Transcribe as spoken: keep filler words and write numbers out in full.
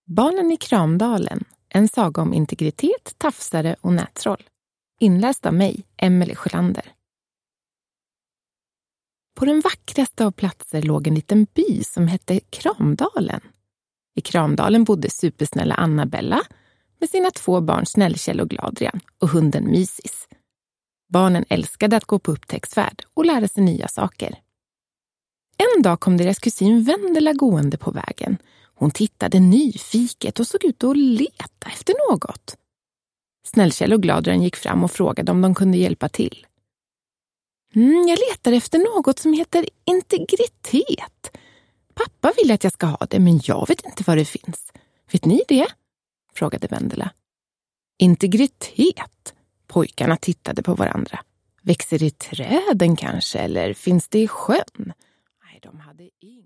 Barnen i Kramdalen, en saga om integritet, tafsare och nättroll. Inläst av mig, Emelie Sjölander. På den vackraste av platser låg en liten by som hette Kramdalen. I Kramdalen bodde supersnälla Annabella med sina två barn Snällkjell och Gladrian och hunden Mysis. Barnen älskade att gå på upptäcktsfärd och lära sig nya saker. En dag kom deras kusin Vendela gående på vägen. Hon tittade nyfiket och såg ut att leta efter något. Snällkjell och Gladrian gick fram och frågade om de kunde hjälpa till. Mm, jag letar efter något som heter integritet. Pappa vill att jag ska ha det, men jag vet inte vad det finns. Vet ni det? Frågade Vendela. Integritet? Pojkarna tittade på varandra. Växer det i träden kanske, eller finns det i sjön? Nej, de hade ingen.